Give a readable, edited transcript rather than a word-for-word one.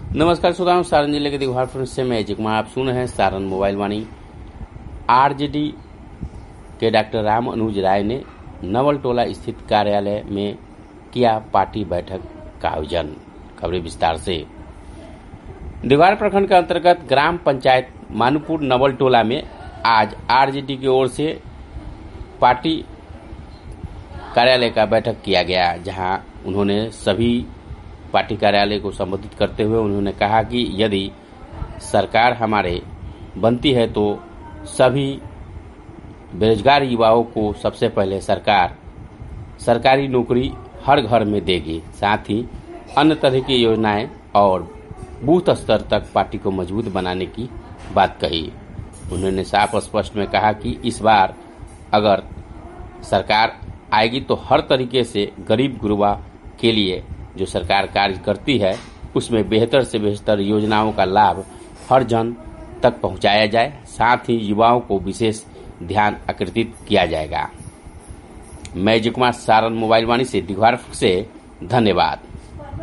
नमस्कार श्रोताओं, सारण जिले के दिघवार से मैं अजय कुमार आप सुन रहे हैं सारण मोबाइल वाणी। आरजेडी के डॉक्टर राम अनुज राय ने नवल टोला स्थित कार्यालय में किया पार्टी बैठक का आयोजन। खबरें विस्तार से। दिघवार प्रखंड के अंतर्गत ग्राम पंचायत मानूपुर नवल टोला में आज आरजेडी की ओर से पार्टी कार्यालय का बैठक किया गया, जहां उन्होंने सभी पार्टी कार्यालय को संबोधित करते हुए उन्होंने कहा कि यदि सरकार हमारे बनती है तो सभी बेरोजगार युवाओं को सबसे पहले सरकार सरकारी नौकरी हर घर में देगी। साथ ही अन्य तरह की योजनाएं और बूथ स्तर तक पार्टी को मजबूत बनाने की बात कही। उन्होंने साफ स्पष्ट में कहा कि इस बार अगर सरकार आएगी तो हर तरीके से गरीब गुरबा के लिए जो सरकार कार्य करती है उसमें बेहतर से बेहतर योजनाओं का लाभ हर जन तक पहुंचाया जाए। साथ ही युवाओं को विशेष ध्यान आकर्षित किया जाएगा। मैं अजय कुमार, सारण मोबाइल वाणी से दिघवार से धन्यवाद।